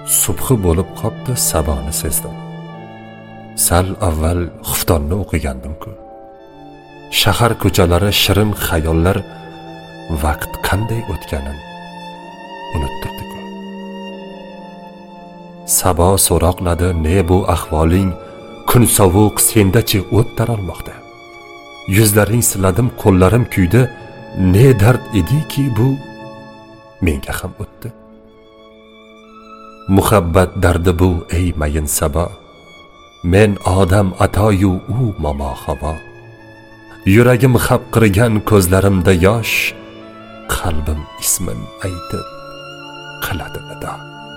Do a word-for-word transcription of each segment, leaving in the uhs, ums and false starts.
subhi bo'lib qopti, saboni sezdim. Sal avval xuftonni o'qigandim-ku. Shahar ko'chalari shirin xayollar vaqt qanday o'tganin unuttirdi-ku. Sabo so'roqladi, ne bu ahvoling, kun sovuq, sendachi o't taralmoqda. Yuzlaring siladim, qo'llarim kuydi, ne dard ediki bu, menga ham o'tdi. Muhabbat dardi bu ey mayin Sabo, men odam atoyu u momo havo. Yuragim xapqirgan, ko'zlarimda yosh, qalbim ismin aytib qiladi nido.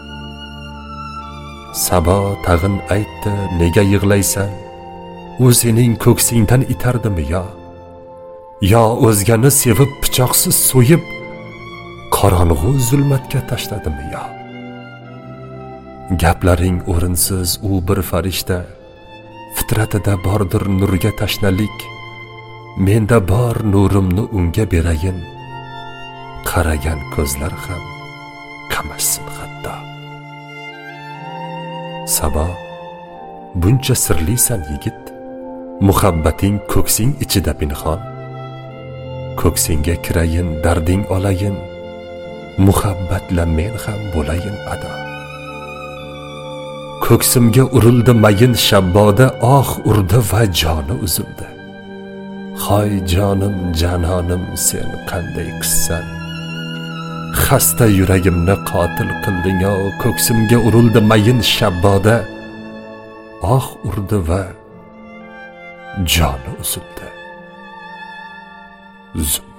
Sabo tag'in aytdi, nega yig'laysan? U sening ko'ksingdan itardimi yo? Yo o'zgani sevib pichoqsiz so'yib qorong'u zulmatga tashladimi yo? Gaplaring o'rinsiz, u bir farishta, fitratida bordir nurga tashnalik. Menda bor nurimni unga berayin, qaragan ko'zlar ham qamashsin hatto. Sabo, buncha sirlisan yigit, muhabbating ko'ksing ichida pinhon. Ko'ksingga kirayin, darding olayin, muhabbatla men ham bo'layin ado. Ko'ksimga urildi mayin shabboda, oh urdi va joni uzildi. Hoy jonim, janonim, sen qanday qissan? Xasta yuragimni qotil qilding, o ko'ksimga urildi mayin shabboda, oh urdi va joni uzildi.